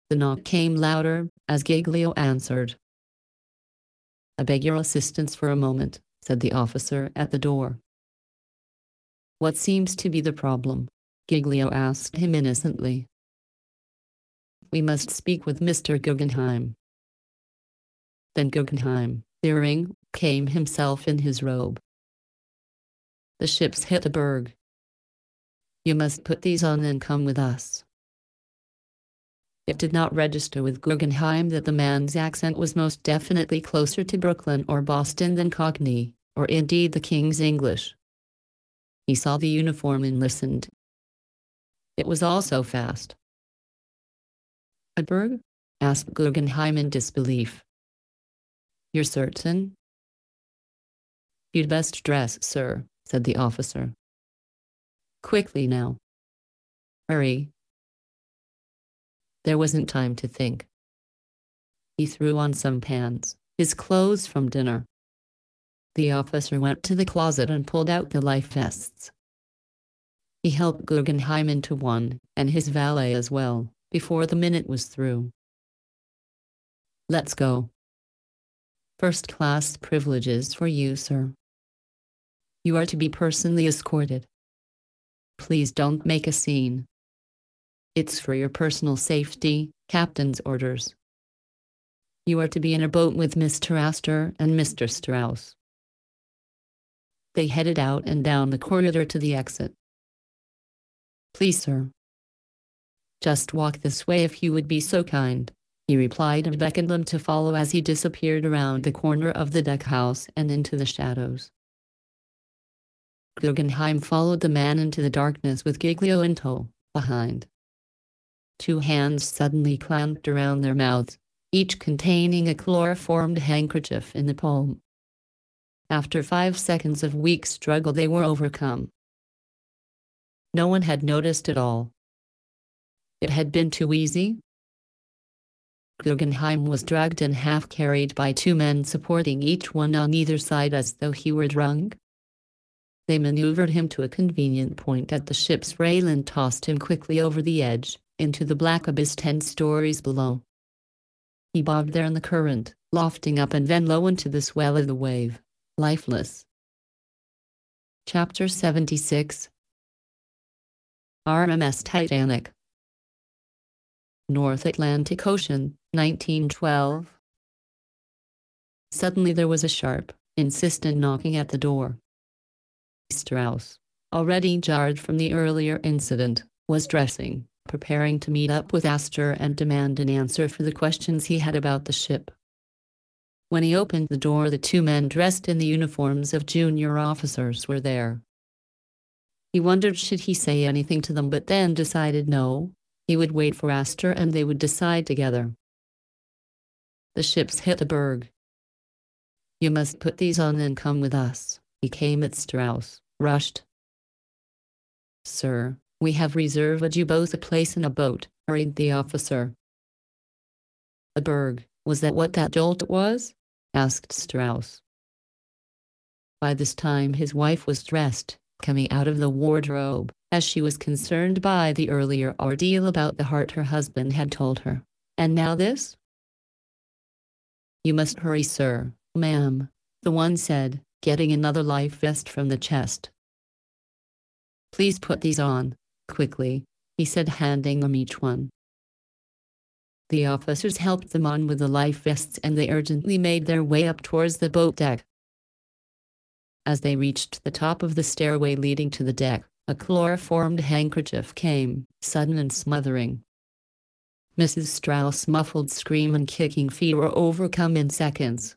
The knock came louder, as Giglio answered. "I beg your assistance for a moment," said the officer at the door. "What seems to be the problem?" Giglio asked him innocently. "We must speak with Mr. Guggenheim." Then Guggenheim, peering, came himself in his robe. "The ship's hit a berg. You must put these on and come with us." It did not register with Guggenheim that the man's accent was most definitely closer to Brooklyn or Boston than Cockney, or indeed the King's English. He saw the uniform and listened. It was all so fast. "A berg?" asked Guggenheim in disbelief. "You're certain?" "You'd best dress, sir," said the officer. "Quickly now. Hurry." There wasn't time to think. He threw on some pants, his clothes from dinner. The officer went to the closet and pulled out the life vests. He helped Guggenheim into one, and his valet as well, before the minute was through. "Let's go. First-class privileges for you, sir. You are to be personally escorted. Please don't make a scene. It's for your personal safety, captain's orders. You are to be in a boat with Mr. Astor and Mr. Strauss." They headed out and down the corridor to the exit. "Please, sir." "Just walk this way if you would be so kind," he replied and beckoned them to follow as he disappeared around the corner of the deck house and into the shadows. Guggenheim followed the man into the darkness with Giglio in tow, behind. Two hands suddenly clamped around their mouths, each containing a chloroformed handkerchief in the palm. After 5 seconds of weak struggle, they were overcome. No one had noticed at all. It had been too easy. Guggenheim was dragged and half-carried by two men supporting each one on either side as though he were drunk. They maneuvered him to a convenient point at the ship's rail and tossed him quickly over the edge, into the black abyss 10 stories below. He bobbed there in the current, lofting up and then low into the swell of the wave, lifeless. Chapter 76. RMS Titanic. North Atlantic Ocean, 1912. Suddenly there was a sharp, insistent knocking at the door. Strauss, already jarred from the earlier incident, was dressing, preparing to meet up with Astor and demand an answer for the questions he had about the ship. When he opened the door, the two men dressed in the uniforms of junior officers were there. He wondered should he say anything to them, but then decided no, he would wait for Astor and they would decide together. "The ship's hit a berg. You must put these on and come with us." He came at Strauss, rushed. "Sir, we have reserved you both a place in a boat," hurried the officer. "A berg, was that what that jolt was?" asked Strauss. By this time his wife was dressed, coming out of the wardrobe, as she was concerned by the earlier ordeal about the heart her husband had told her. "And now this?" "You must hurry, sir, ma'am," the one said, getting another life vest from the chest. "Please put these on, quickly," he said, handing them each one. The officers helped them on with the life vests and they urgently made their way up towards the boat deck. As they reached the top of the stairway leading to the deck, a chloroformed handkerchief came, sudden and smothering. Mrs. Strauss' muffled scream and kicking feet were overcome in seconds.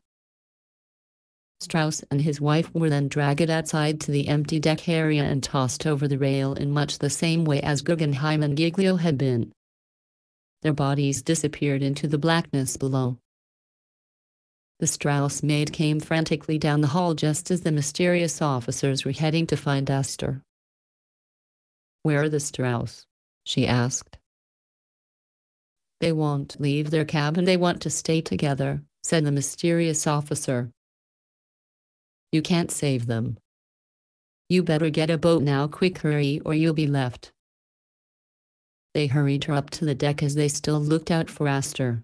Strauss and his wife were then dragged outside to the empty deck area and tossed over the rail in much the same way as Guggenheim and Giglio had been. Their bodies disappeared into the blackness below. The Strauss maid came frantically down the hall just as the mysterious officers were heading to find Astor. "Where are the Strauss?" she asked. "They won't leave their cabin. They want to stay together," said the mysterious officer. "You can't save them. You better get a boat now, quick, hurry, or you'll be left." They hurried her up to the deck as they still looked out for Astor.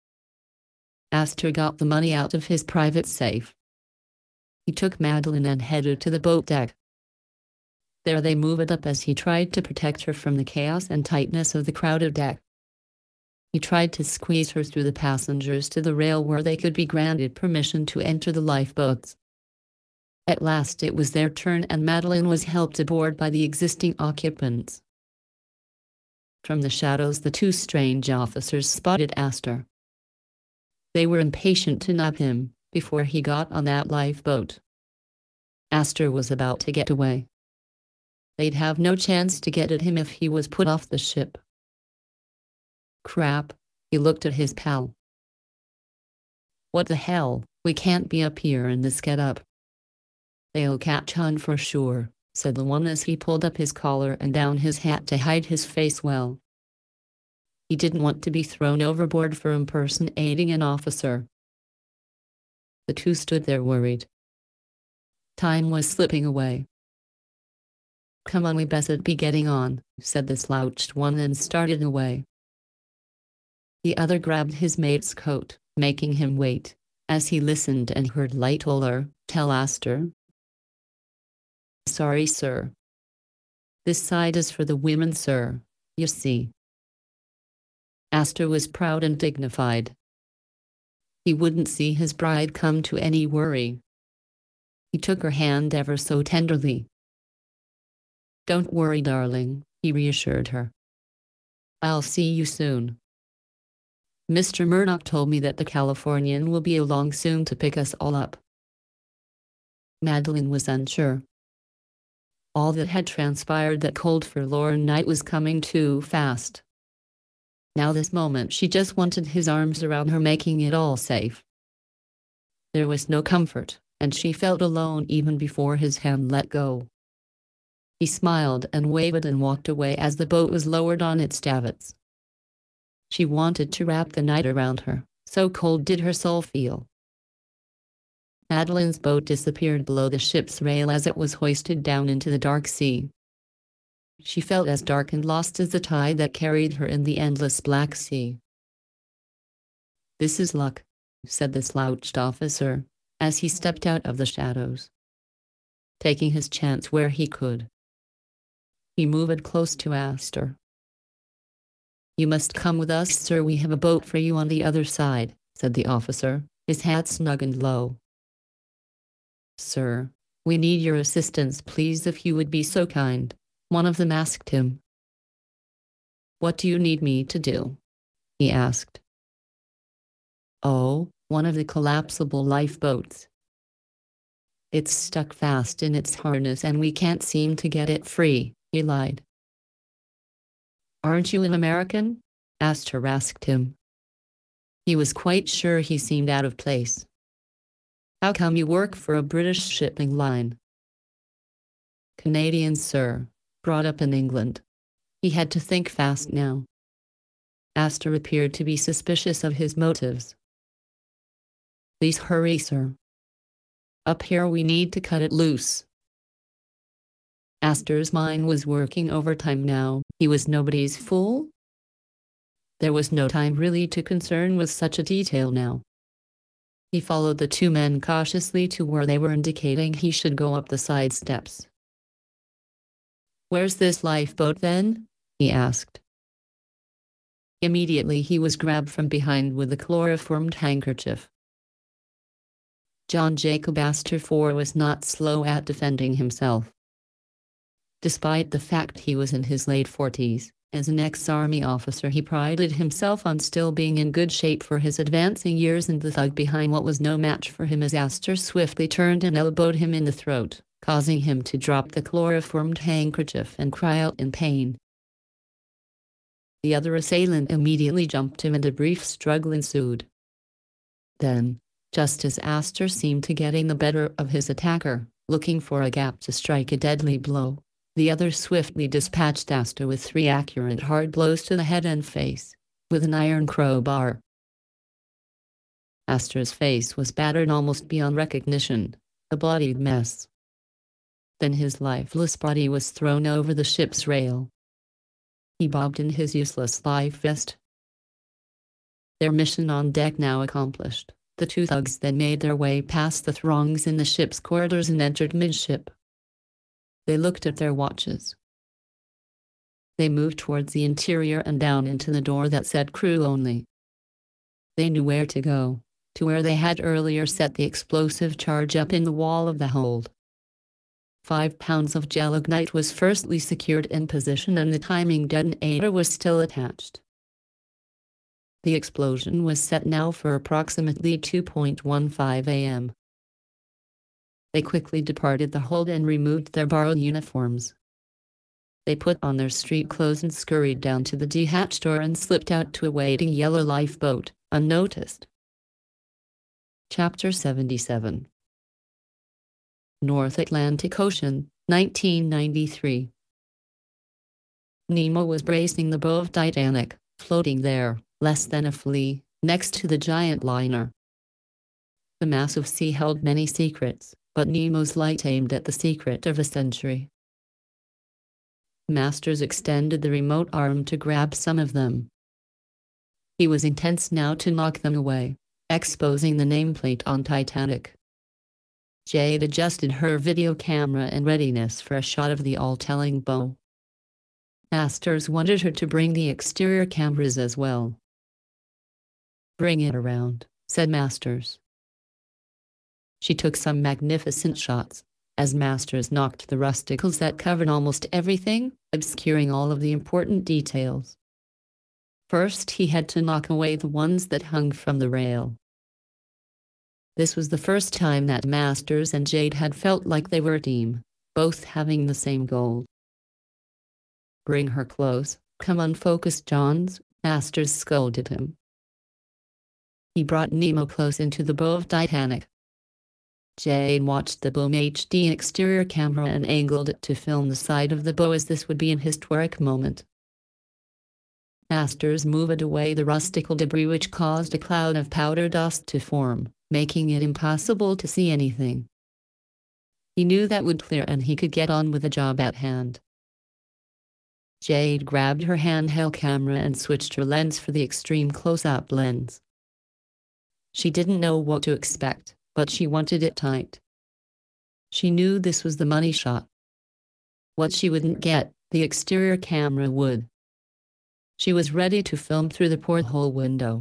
Astor got the money out of his private safe. He took Madeleine and headed to the boat deck. There they moved up as he tried to protect her from the chaos and tightness of the crowded deck. He tried to squeeze her through the passengers to the rail where they could be granted permission to enter the lifeboats. At last it was their turn and Madeleine was helped aboard by the existing occupants. From the shadows the two strange officers spotted Astor. They were impatient to nab him before he got on that lifeboat. Astor was about to get away. They'd have no chance to get at him if he was put off the ship. Crap, he looked at his pal. What the hell, we can't be up here in this get-up. They'll catch on for sure, said the one as he pulled up his collar and down his hat to hide his face well. He didn't want to be thrown overboard for impersonating an officer. The two stood there worried. Time was slipping away. Come on, we best be getting on, said the slouched one and started away. The other grabbed his mate's coat, making him wait, as he listened and heard Lightoller tell Astor. Sorry, sir. This side is for the women, sir, you see. Astor was proud and dignified. He wouldn't see his bride come to any worry. He took her hand ever so tenderly. Don't worry, darling, he reassured her. I'll see you soon. Mr. Murdoch told me that the Californian will be along soon to pick us all up. Madeleine was unsure. All that had transpired that cold forlorn night was coming too fast. Now this moment she just wanted his arms around her, making it all safe. There was no comfort, and she felt alone even before his hand let go. He smiled and waved and walked away as the boat was lowered on its davits. She wanted to wrap the night around her, so cold did her soul feel. Madeleine's boat disappeared below the ship's rail as it was hoisted down into the dark sea. She felt as dark and lost as the tide that carried her in the endless Black Sea. This is luck, said the slouched officer, as he stepped out of the shadows. Taking his chance where he could. He moved close to Astor. You must come with us, sir. We have a boat for you on the other side, said the officer, his hat snug and low. Sir, we need your assistance, please, if you would be so kind, one of them asked him. What do you need me to do? He asked. Oh, one of the collapsible lifeboats. It's stuck fast in its harness and we can't seem to get it free, he lied. Aren't you an American? Astor asked him. He was quite sure he seemed out of place. How come you work for a British shipping line? Canadian, sir, brought up in England. He had to think fast now. Astor appeared to be suspicious of his motives. Please hurry, sir. Up here we need to cut it loose. Astor's mind was working overtime now. He was nobody's fool. There was no time really to concern with such a detail now. He followed the two men cautiously to where they were indicating he should go up the side steps. Where's this lifeboat then? He asked. Immediately he was grabbed from behind with a chloroformed handkerchief. John Jacob Astor IV was not slow at defending himself. Despite the fact he was in his late 40s, as an ex-army officer he prided himself on still being in good shape for his advancing years, and the thug behind what was no match for him as Astor swiftly turned and elbowed him in the throat, causing him to drop the chloroformed handkerchief and cry out in pain. The other assailant immediately jumped him and a brief struggle ensued. Then, just as Astor seemed to getting the better of his attacker, looking for a gap to strike a deadly blow, the other swiftly dispatched Astor with 3 accurate hard blows to the head and face, with an iron crowbar. Astor's face was battered almost beyond recognition, a bloodied mess. Then his lifeless body was thrown over the ship's rail. He bobbed in his useless life vest. Their mission on deck now accomplished, the two thugs then made their way past the throngs in the ship's corridors and entered midship. They looked at their watches. They moved towards the interior and down into the door that said crew only. They knew where to go, to where they had earlier set the explosive charge up in the wall of the hold. 5 pounds of gelignite was firstly secured in position and the timing detonator was still attached. The explosion was set now for approximately 2:15 a.m. They quickly departed the hold and removed their borrowed uniforms. They put on their street clothes and scurried down to the detached door and slipped out to a waiting yellow lifeboat, unnoticed. Chapter 77. North Atlantic Ocean, 1993. Nemo was bracing the bow of Titanic, floating there, less than a flea, next to the giant liner. The massive sea held many secrets, but Nemo's light aimed at the secret of a century. Masters extended the remote arm to grab some of them. He was intense now to knock them away, exposing the nameplate on Titanic. Jade adjusted her video camera in readiness for a shot of the all-telling bow. Masters wanted her to bring the exterior cameras as well. "Bring it around," said Masters. She took some magnificent shots, as Masters knocked the rusticles that covered almost everything, obscuring all of the important details. First he had to knock away the ones that hung from the rail. This was the first time that Masters and Jade had felt like they were a team, both having the same goal. "Bring her close, come on, focus, Johns," Masters scolded him. He brought Nemo close into the bow of Titanic. Jade watched the boom HD exterior camera and angled it to film the side of the bow as this would be an historic moment. Masters moved away the rustical debris which caused a cloud of powder dust to form, making it impossible to see anything. He knew that would clear and he could get on with the job at hand. Jade grabbed her handheld camera and switched her lens for the extreme close-up lens. She didn't know what to expect, but she wanted it tight. She knew this was the money shot. What she wouldn't get, the exterior camera would. She was ready to film through the porthole window.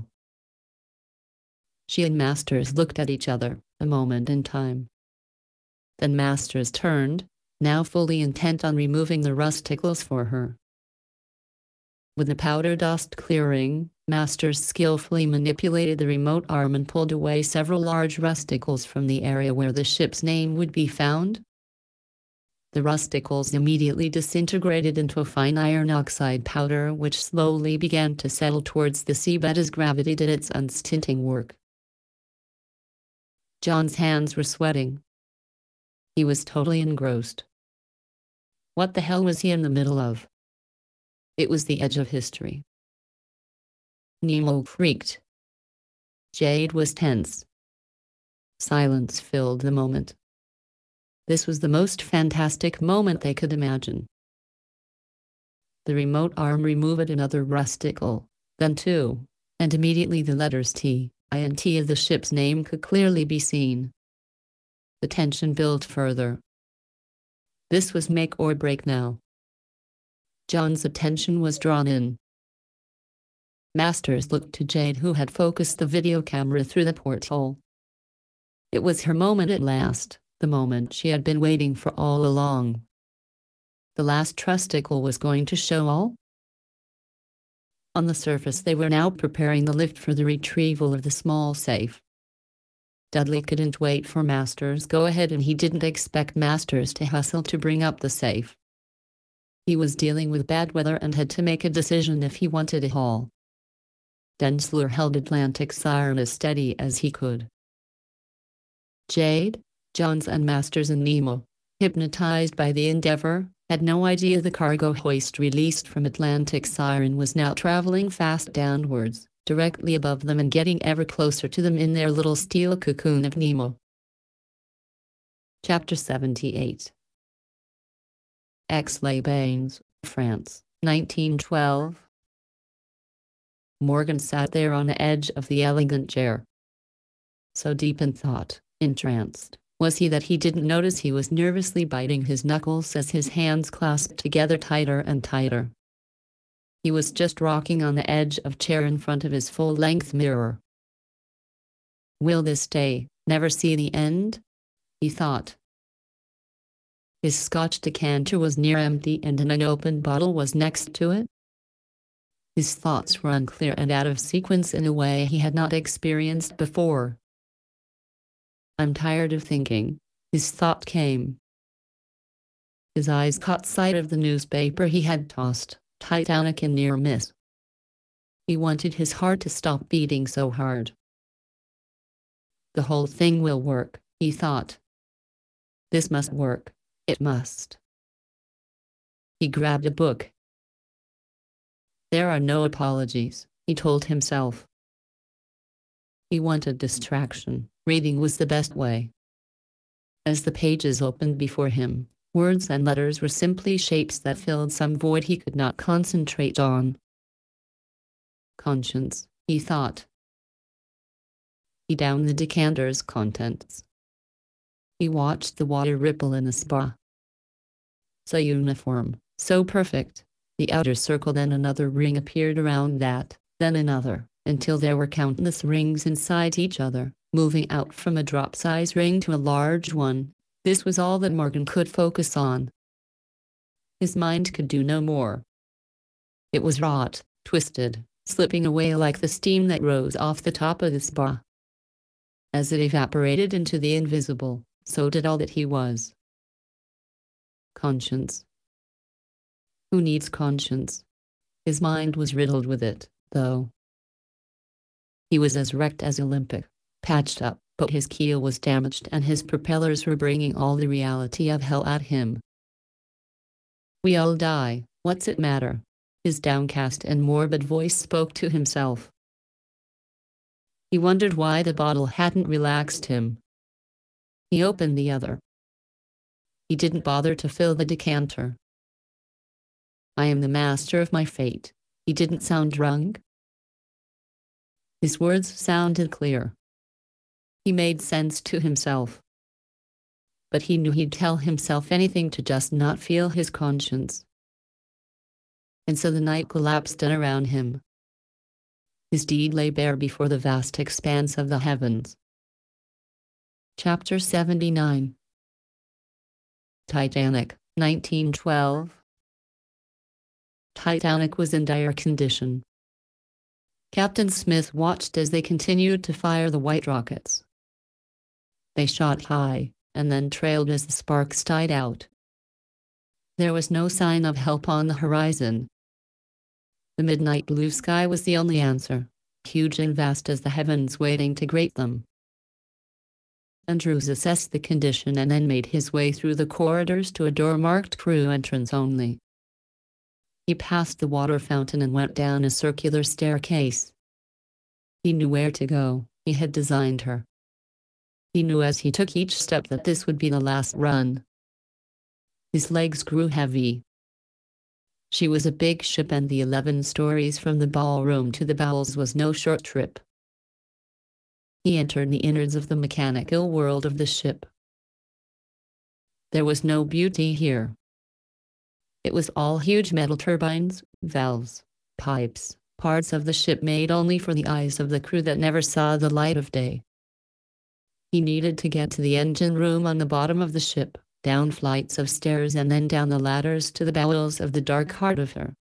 She and Masters looked at each other, a moment in time. Then Masters turned, now fully intent on removing the rusticles for her. With the powder dust clearing, Masters skillfully manipulated the remote arm and pulled away several large rusticles from the area where the ship's name would be found. The rusticles immediately disintegrated into a fine iron oxide powder which slowly began to settle towards the seabed as gravity did its unstinting work. John's hands were sweating. He was totally engrossed. What the hell was he in the middle of? It was the edge of history. Nemo freaked. Jade was tense. Silence filled the moment. This was the most fantastic moment they could imagine. The remote arm removed another rusticle, then two, and immediately the letters T, I and T of the ship's name could clearly be seen. The tension built further. This was make or break now. John's attention was drawn in. Masters looked to Jade, who had focused the video camera through the porthole. It was her moment at last, the moment she had been waiting for all along. The last trusticle was going to show all. On the surface they were now preparing the lift for the retrieval of the small safe. Dudley couldn't wait for Masters' go-ahead and he didn't expect Masters to hustle to bring up the safe. He was dealing with bad weather and had to make a decision if he wanted a haul. Densler held Atlantic Siren as steady as he could. Jade, Johns and Masters and Nemo, hypnotized by the endeavor, had no idea the cargo hoist released from Atlantic Siren was now traveling fast downwards, directly above them and getting ever closer to them in their little steel cocoon of Nemo. Chapter 78. Aix-les-Bains, France, 1912. Morgan sat there on the edge of the elegant chair. So deep in thought, entranced, was he that he didn't notice he was nervously biting his knuckles as his hands clasped together tighter and tighter. He was just rocking on the edge of chair in front of his full-length mirror. Will this day never see the end? He thought. His Scotch decanter was near empty and an unopened bottle was next to it. His thoughts were unclear and out of sequence in a way he had not experienced before. I'm tired of thinking, his thought came. His eyes caught sight of the newspaper he had tossed, Titanic in near miss. He wanted his heart to stop beating so hard. The whole thing will work, he thought. This must work, it must. He grabbed a book. There are no apologies, he told himself. He wanted distraction. Reading was the best way. As the pages opened before him, words and letters were simply shapes that filled some void he could not concentrate on. Conscience, he thought. He downed the decanter's contents. He watched the water ripple in the spa. So uniform, so perfect. The outer circle, then another ring appeared around that, then another, until there were countless rings inside each other, moving out from a drop-size ring to a large one. This was all that Morgan could focus on. His mind could do no more. It was wrought, twisted, slipping away like the steam that rose off the top of the spa. As it evaporated into the invisible, so did all that he was. Conscience. Who needs conscience? His mind was riddled with it, though. He was as wrecked as Olympic, patched up, but his keel was damaged and his propellers were bringing all the reality of hell at him. We all die, what's it matter? His downcast and morbid voice spoke to himself. He wondered why the bottle hadn't relaxed him. He opened the other. He didn't bother to fill the decanter. I am the master of my fate. He didn't sound drunk. His words sounded clear. He made sense to himself. But he knew he'd tell himself anything to just not feel his conscience. And so the night collapsed in around him. His deed lay bare before the vast expanse of the heavens. Chapter 79. Titanic, 1912. Titanic was in dire condition. Captain Smith watched as they continued to fire the white rockets. They shot high, and then trailed as the sparks died out. There was no sign of help on the horizon. The midnight blue sky was the only answer, huge and vast as the heavens waiting to greet them. Andrews assessed the condition and then made his way through the corridors to a door marked crew entrance only. He passed the water fountain and went down a circular staircase. He knew where to go. He had designed her. He knew as he took each step that this would be the last run. His legs grew heavy. She was a big ship, and the 11 stories from the ballroom to the bowels was no short trip. He entered the innards of the mechanical world of the ship. There was no beauty here. It was all huge metal turbines, valves, pipes, parts of the ship made only for the eyes of the crew that never saw the light of day. He needed to get to the engine room on the bottom of the ship, down flights of stairs and then down the ladders to the bowels of the dark heart of her.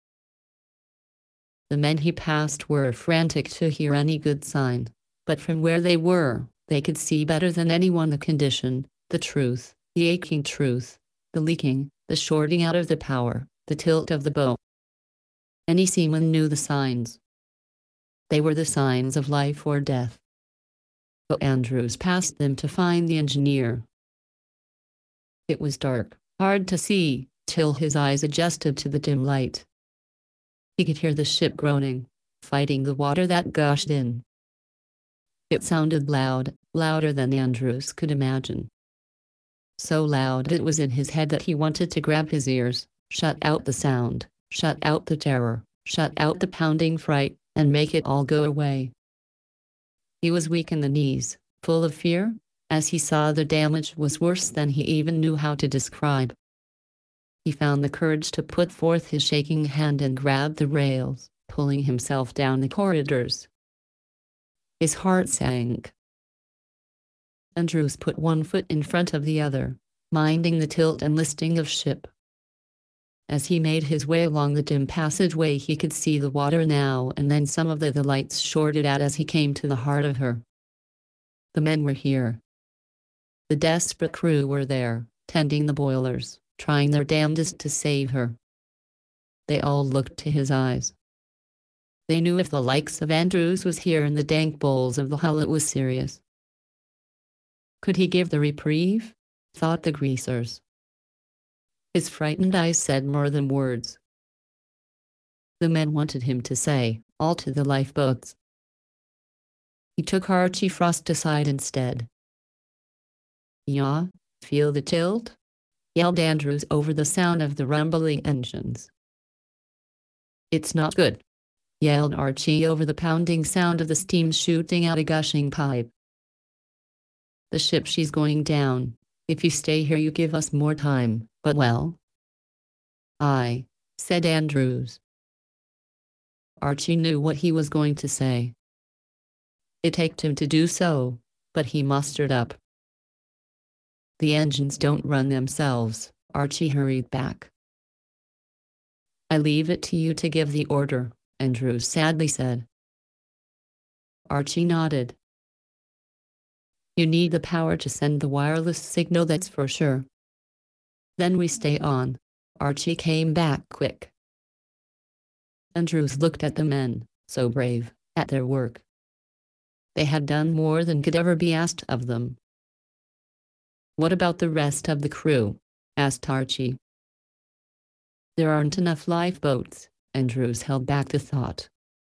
The men he passed were frantic to hear any good sign, but from where they were, they could see better than anyone the condition, the truth, the aching truth, the leaking, the shorting out of the power, the tilt of the bow. Any seaman knew the signs. They were the signs of life or death. But Andrews passed them to find the engineer. It was dark, hard to see, till his eyes adjusted to the dim light. He could hear the ship groaning, fighting the water that gushed in. It sounded loud, louder than Andrews could imagine. So loud it was in his head that he wanted to grab his ears, shut out the sound, shut out the terror, shut out the pounding fright, and make it all go away. He was weak in the knees, full of fear, as he saw the damage was worse than he even knew how to describe. He found the courage to put forth his shaking hand and grab the rails, pulling himself down the corridors. His heart sank. Andrews put one foot in front of the other, minding the tilt and listing of ship. As he made his way along the dim passageway, he could see the water now and then some of the lights shorted out as he came to the heart of her. The men were here. The desperate crew were there, tending the boilers, trying their damnedest to save her. They all looked to his eyes. They knew if the likes of Andrews was here in the dank bowls of the hull, it was serious. Could he give the reprieve? Thought the greasers. His frightened eyes said more than words. The men wanted him to say, "All to the lifeboats." He took Archie Frost aside instead. "Yeah, feel the tilt?" yelled Andrews over the sound of the rumbling engines. "It's not good," yelled Archie over the pounding sound of the steam shooting out a gushing pipe. "The ship, she's going down. If you stay here you give us more time, but well." "Aye," said Andrews. Archie knew what he was going to say. It ached him to do so, but he mustered up. "The engines don't run themselves," Archie hurried back. "I leave it to you to give the order," Andrews sadly said. Archie nodded. "You need the power to send the wireless signal, that's for sure." "Then we stay on." Archie came back quick. Andrews looked at the men, so brave, at their work. They had done more than could ever be asked of them. "What about the rest of the crew?" asked Archie. "There aren't enough lifeboats," Andrews held back the thought.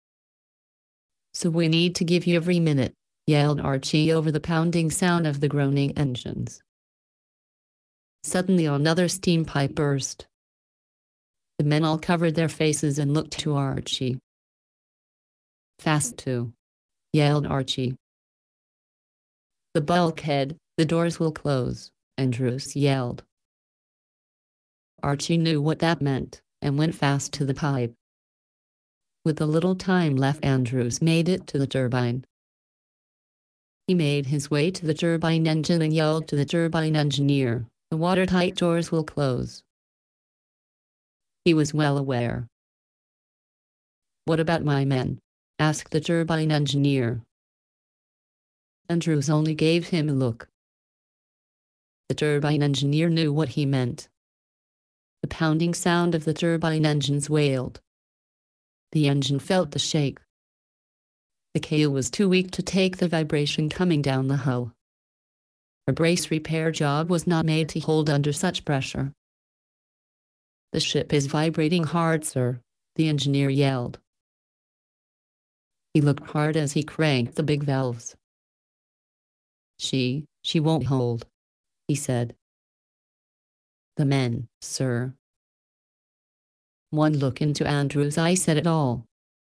"So we need to give you every minute," yelled Archie over the pounding sound of the groaning engines. Suddenly another steam pipe burst. The men all covered their faces and looked to Archie. "Fast to," yelled Archie. "The bulkhead, the doors will close," Andrews yelled. Archie knew what that meant, and went fast to the pipe. With a little time left, Andrews made it to the turbine. He made his way to the turbine engine and yelled to the turbine engineer, "The watertight doors will close." He was well aware. "What about my men?" asked the turbine engineer. Andrews only gave him a look. The turbine engineer knew what he meant. The pounding sound of the turbine engines wailed. The engine felt the shake. The keel was too weak to take the vibration coming down the hull. A brace repair job was not made to hold under such pressure. "The ship is vibrating hard, sir," the engineer yelled. He looked hard as he cranked the big valves. She won't hold," he said. "The men, sir." One look into Andrews' eyes said it all.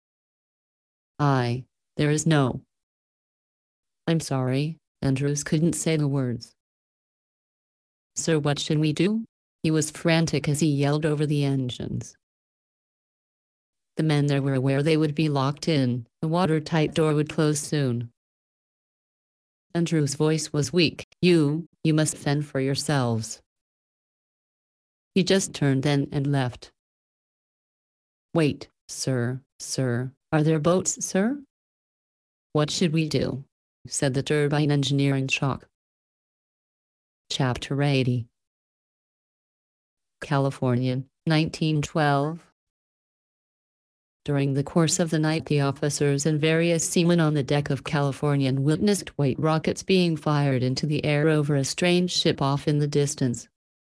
"Aye, there is no." "I'm sorry," Andrews couldn't say the words. "Sir, what should we do?" He was frantic as he yelled over the engines. The men there were aware they would be locked in. The watertight door would close soon. Andrews' voice was weak. You must fend for yourselves." He just turned then and left. "Wait, sir, are there boats, sir?" "What should we do?" said the turbine engineer in shock. Chapter 80. Californian, 1912. During the course of the night, the officers and various seamen on the deck of Californian witnessed white rockets being fired into the air over a strange ship off in the distance.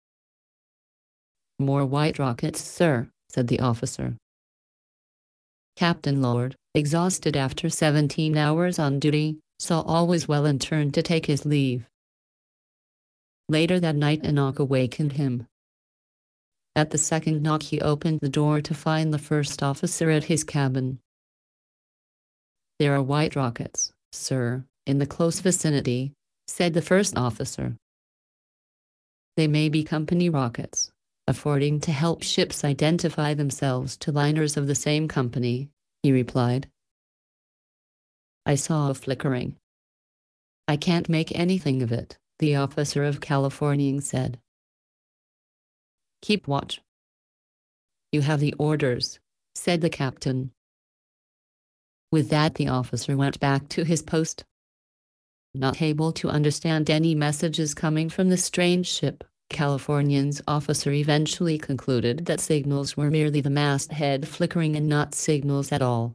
"More white rockets, sir," said the officer. Captain Lord, exhausted after 17 hours on duty, saw all was well and turned to take his leave. Later that night a knock awakened him. At the second knock, he opened the door to find the first officer at his cabin. "There are white rockets, sir, in the close vicinity," said the first officer. "They may be company rockets, affording to help ships identify themselves to liners of the same company," he replied. "I saw a flickering. I can't make anything of it," the officer of Californian said. "Keep watch." "You have the orders," said the captain. With that, the officer went back to his post. Not able to understand any messages coming from the strange ship, Californian's officer eventually concluded that signals were merely the masthead flickering and not signals at all.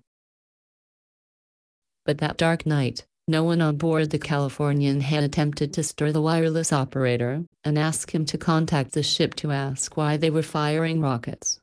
But that dark night, no one on board the Californian had attempted to stir the wireless operator and ask him to contact the ship to ask why they were firing rockets.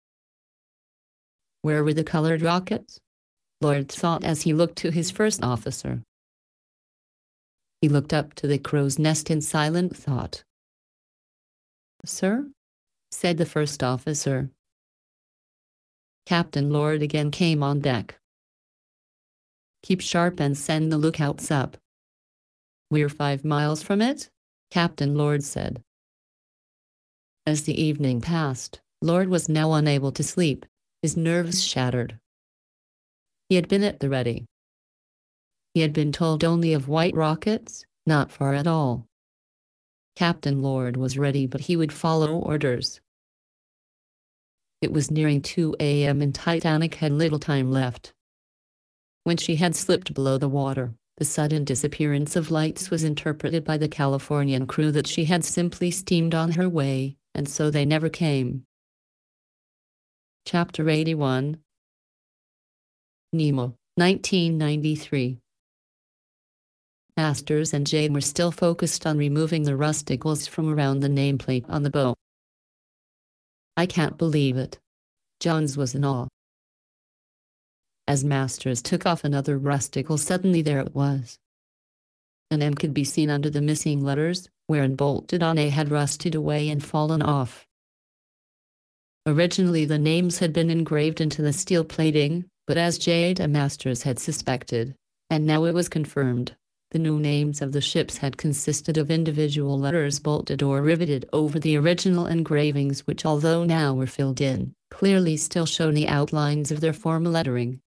Where were the colored rockets? Lord thought as he looked to his first officer. He looked up to the crow's nest in silent thought. "Sir?" said the first officer. Captain Lord again came on deck. "Keep sharp and send the lookouts up." "We're 5 miles from it," Captain Lord said. As the evening passed, Lord was now unable to sleep, his nerves shattered. He had been at the ready. He had been told only of white rockets, not far at all. Captain Lord was ready, but he would follow orders. It was nearing 2 a.m. and Titanic had little time left. When she had slipped below the water, the sudden disappearance of lights was interpreted by the Californian crew that she had simply steamed on her way, and so they never came. Chapter 81. Nemo, 1993. Masters and Jade were still focused on removing the rusticles from around the nameplate on the boat. "I can't believe it." Jones was in awe. As Masters took off another rusticle, suddenly there it was. An M could be seen under the missing letters, wherein bolted on A had rusted away and fallen off. Originally the names had been engraved into the steel plating, but as Jade and Masters had suspected, and now it was confirmed, the new names of the ships had consisted of individual letters bolted or riveted over the original engravings, which, although now were filled in, clearly still showed the outlines of their former lettering.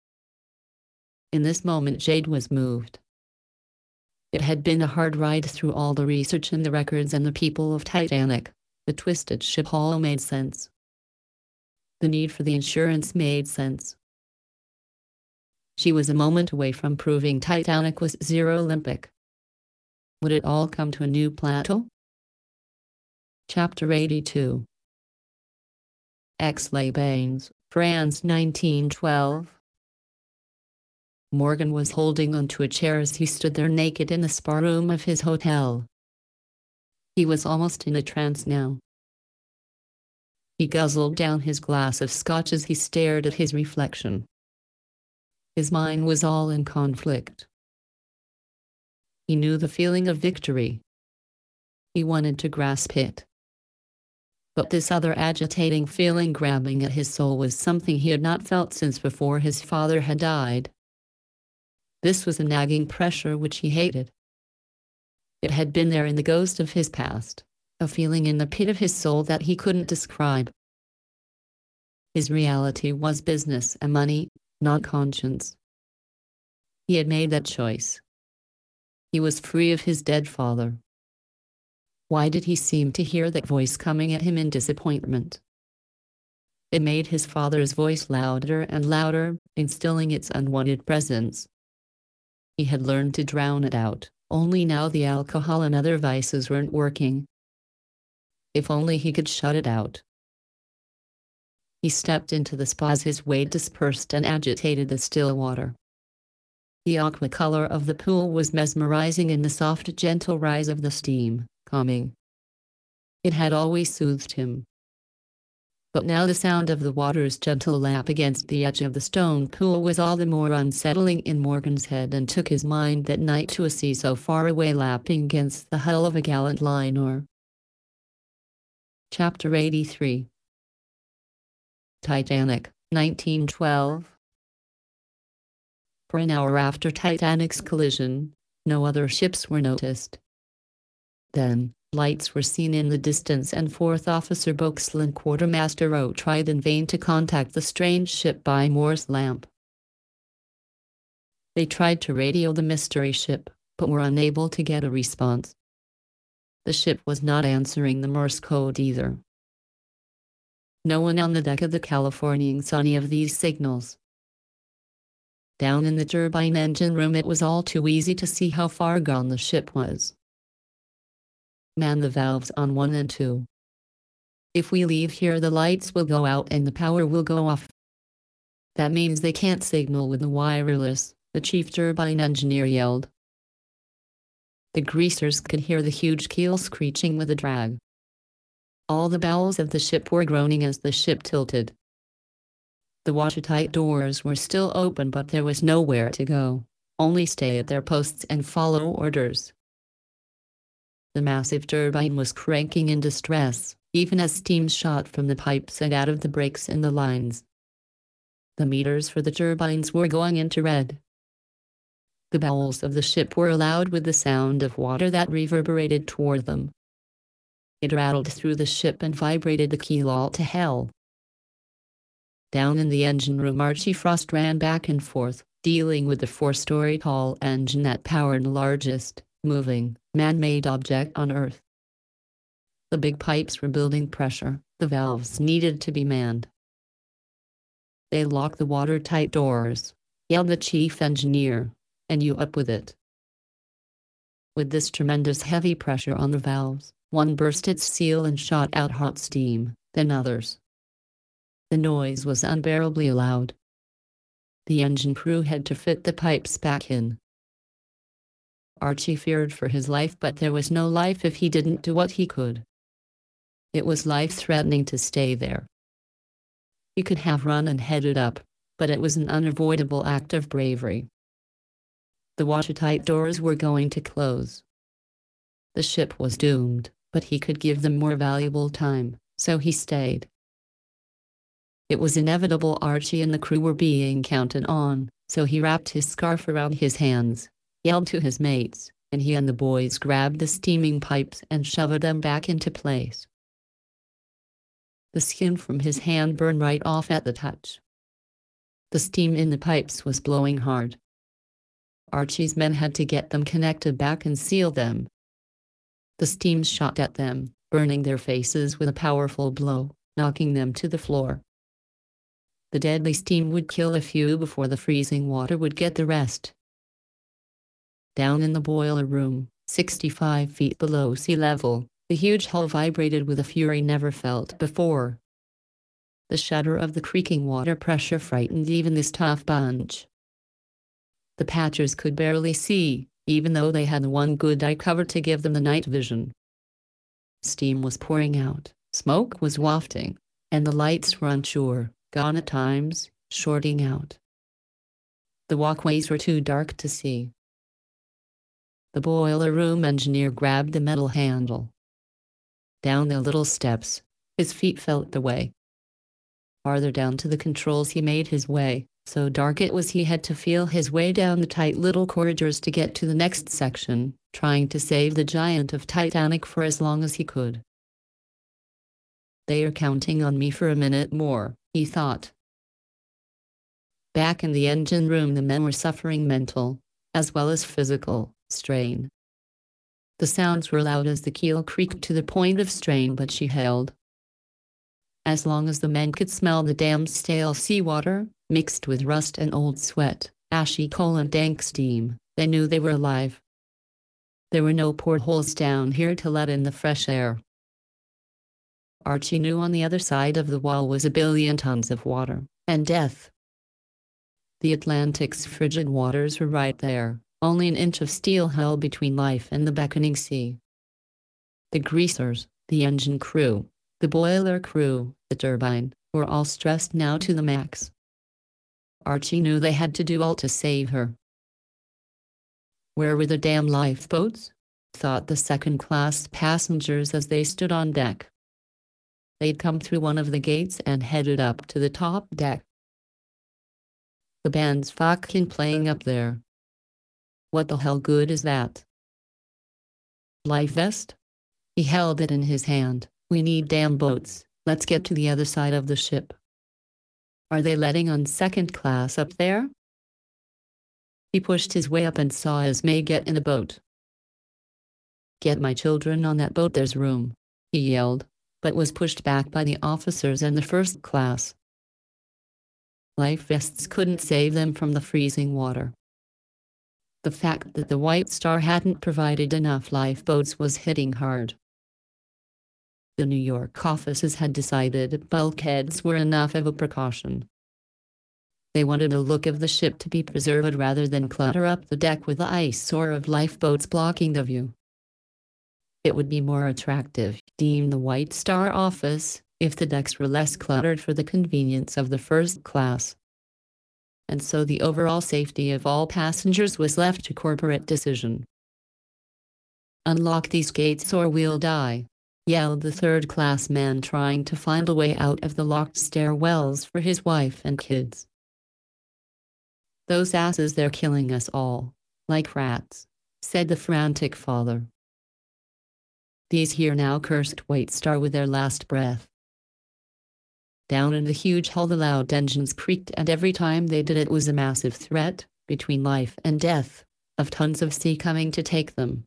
In this moment Jade was moved. It had been a hard ride through all the research and the records and the people of Titanic. The twisted ship all made sense. The need for the insurance made sense. She was a moment away from proving Titanic was zero Olympic. Would it all come to a new plateau? Chapter 82. Aix-les-Bains, France, 1912. Morgan was holding onto a chair as he stood there naked in the spa room of his hotel. He was almost in a trance now. He guzzled down his glass of scotch as he stared at his reflection. His mind was all in conflict. He knew the feeling of victory. He wanted to grasp it. But this other agitating feeling grabbing at his soul was something he had not felt since before his father had died. This was a nagging pressure which he hated. It had been there in the ghost of his past, a feeling in the pit of his soul that he couldn't describe. His reality was business and money, not conscience. He had made that choice. He was free of his dead father. Why did he seem to hear that voice coming at him in disappointment? It made his father's voice louder and louder, instilling its unwanted presence. He had learned to drown it out, only now the alcohol and other vices weren't working. If only he could shut it out. He stepped into the spa as his weight dispersed and agitated the still water. The aqua color of the pool was mesmerizing in the soft, gentle rise of the steam, calming. It had always soothed him. But now the sound of the water's gentle lap against the edge of the stone pool was all the more unsettling in Morgan's head and took his mind that night to a sea so far away lapping against the hull of a gallant liner. Chapter 83. Titanic, 1912. For an hour after Titanic's collision, no other ships were noticed. Then, lights were seen in the distance and Fourth Officer Boxall and Quartermaster Rowe tried in vain to contact the strange ship by Morse lamp. They tried to radio the mystery ship, but were unable to get a response. The ship was not answering the Morse code either. No one on the deck of the Californian saw any of these signals. Down in the turbine engine room it was all too easy to see how far gone the ship was. Man the valves on 1 and 2. If we leave here the lights will go out and the power will go off. That means they can't signal with the wireless, the chief turbine engineer yelled. The greasers could hear the huge keel screeching with a drag. All the bowels of the ship were groaning as the ship tilted. The watertight doors were still open but there was nowhere to go, only stay at their posts and follow orders. The massive turbine was cranking in distress, even as steam shot from the pipes and out of the breaks in the lines. The meters for the turbines were going into red. The bowels of the ship were loud with the sound of water that reverberated toward them. It rattled through the ship and vibrated the keel all to hell. Down in the engine room Archie Frost ran back and forth, dealing with the 4-story tall engine that powered the largest, moving, man-made object on Earth. The big pipes were building pressure, the valves needed to be manned. They locked the watertight doors, yelled the chief engineer, and you up with it. With this tremendous heavy pressure on the valves, one burst its seal and shot out hot steam, then others. The noise was unbearably loud. The engine crew had to fit the pipes back in. Archie feared for his life, but there was no life if he didn't do what he could. It was life-threatening to stay there. He could have run and headed up, but it was an unavoidable act of bravery. The watertight doors were going to close. The ship was doomed, but he could give them more valuable time, so he stayed. It was inevitable Archie and the crew were being counted on, so he wrapped his scarf around his hands, yelled to his mates, and he and the boys grabbed the steaming pipes and shoved them back into place. The skin from his hand burned right off at the touch. The steam in the pipes was blowing hard. Archie's men had to get them connected back and seal them. The steam shot at them, burning their faces with a powerful blow, knocking them to the floor. The deadly steam would kill a few before the freezing water would get the rest. Down in the boiler room, 65 feet below sea level, the huge hull vibrated with a fury never felt before. The shudder of the creaking water pressure frightened even this tough bunch. The patchers could barely see, even though they had one good eye cover to give them the night vision. Steam was pouring out, smoke was wafting, and the lights were unsure, gone at times, shorting out. The walkways were too dark to see. The boiler room engineer grabbed the metal handle. Down the little steps, his feet felt the way. Farther down to the controls he made his way, so dark it was he had to feel his way down the tight little corridors to get to the next section, trying to save the giant of Titanic for as long as he could. They are counting on me for a minute more, he thought. Back in the engine room the men were suffering mental, as well as physical, strain. The sounds were loud as the keel creaked to the point of strain, but she held. As long as the men could smell the damn stale seawater, mixed with rust and old sweat, ashy coal and dank steam, they knew they were alive. There were no portholes down here to let in the fresh air. Archie knew on the other side of the wall was a billion tons of water, and death. The Atlantic's frigid waters were right there, only an inch of steel hull between life and the beckoning sea. The greasers, the engine crew, the boiler crew, the turbine, were all stressed now to the max. Archie knew they had to do all to save her. Where were the damn lifeboats? Thought the second-class passengers as they stood on deck. They'd come through one of the gates and headed up to the top deck. The band's fucking playing up there. What the hell good is that? Life vest? He held it in his hand. We need damn boats. Let's get to the other side of the ship. Are they letting on second class up there? He pushed his way up and saw Esme get in a boat. Get my children on that boat, there's room, he yelled, but was pushed back by the officers in the first class. Life vests couldn't save them from the freezing water. The fact that the White Star hadn't provided enough lifeboats was hitting hard. The New York offices had decided bulkheads were enough of a precaution. They wanted the look of the ship to be preserved rather than clutter up the deck with the eyesore of lifeboats blocking the view. It would be more attractive, deemed the White Star office, if the decks were less cluttered for the convenience of the first class. And so the overall safety of all passengers was left to corporate decision. Unlock these gates or we'll die, yelled the third-class man trying to find a way out of the locked stairwells for his wife and kids. Those asses, they're killing us all, like rats, said the frantic father. These here now, cursed White Star with their last breath. Down in the huge hull the loud engines creaked, and every time they did it was a massive threat, between life and death, of tons of sea coming to take them.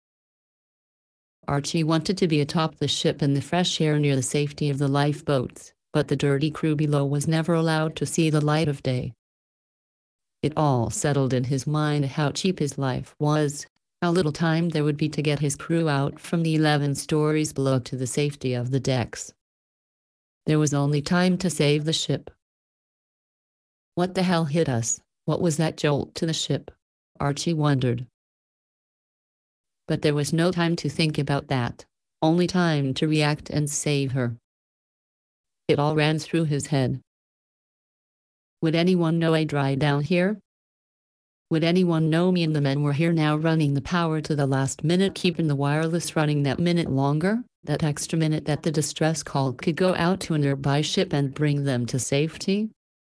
Archie wanted to be atop the ship in the fresh air near the safety of the lifeboats, but the dirty crew below was never allowed to see the light of day. It all settled in his mind how cheap his life was, how little time there would be to get his crew out from the 11 stories below to the safety of the decks. There was only time to save the ship. What the hell hit us? What was that jolt to the ship? Archie wondered. But there was no time to think about that, only time to react and save her. It all ran through his head. Would anyone know I'd ride down here? Would anyone know me and the men were here now, running the power to the last minute, keeping the wireless running that minute longer, that extra minute that the distress call could go out to a nearby ship and bring them to safety?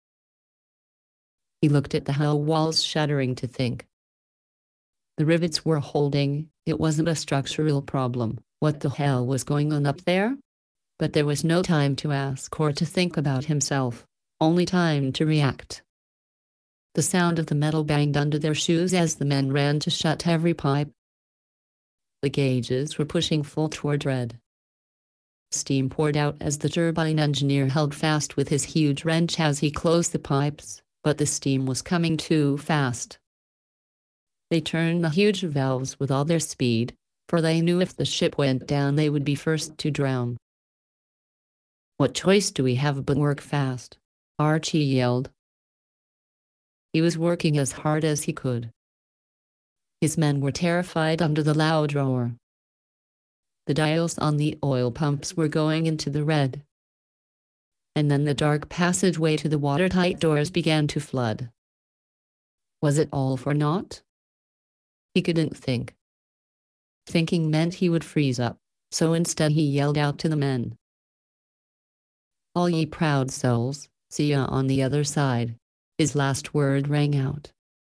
He looked at the hull walls, shuddering to think. The rivets were holding, it wasn't a structural problem. What the hell was going on up there? But there was no time to ask or to think about himself, only time to react. The sound of the metal banged under their shoes as the men ran to shut every pipe. The gauges were pushing full toward red. Steam poured out as the turbine engineer held fast with his huge wrench as he closed the pipes, but the steam was coming too fast. They turned the huge valves with all their speed, for they knew if the ship went down they would be first to drown. What choice do we have but work fast? Archie yelled. He was working as hard as he could. His men were terrified under the loud roar. The dials on the oil pumps were going into the red. And then the dark passageway to the watertight doors began to flood. Was it all for naught? He couldn't think. Thinking meant he would freeze up, so instead he yelled out to the men. All ye proud souls, see ya on the other side. His last word rang out.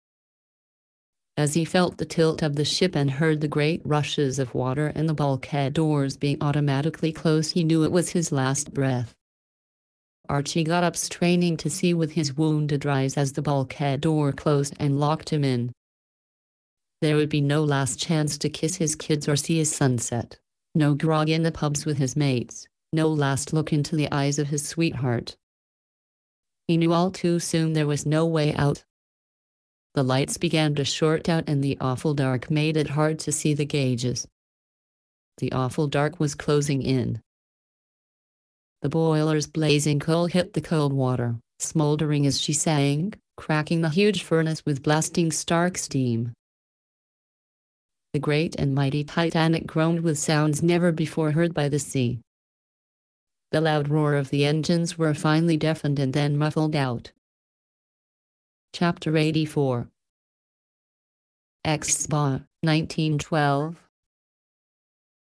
As he felt the tilt of the ship and heard the great rushes of water and the bulkhead doors being automatically closed, he knew it was his last breath. Archie got up, straining to see with his wounded eyes as the bulkhead door closed and locked him in. There would be no last chance to kiss his kids or see his sunset, no grog in the pubs with his mates, no last look into the eyes of his sweetheart. He knew all too soon there was no way out. The lights began to short out and the awful dark made it hard to see the gauges. The awful dark was closing in. The boiler's blazing coal hit the cold water, smoldering as she sang, cracking the huge furnace with blasting stark steam. The great and mighty Titanic groaned with sounds never before heard by the sea. The loud roar of the engines were finally deafened and then muffled out. Chapter 84. Ex-Spa, 1912.